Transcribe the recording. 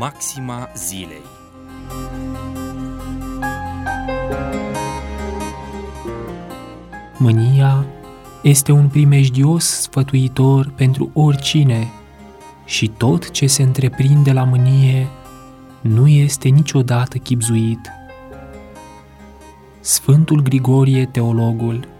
Maxima zilei. Mânia este un primejdios sfătuitor pentru oricine și tot ce se întreprinde la mânie nu este niciodată chibzuit. Sfântul Grigorie Teologul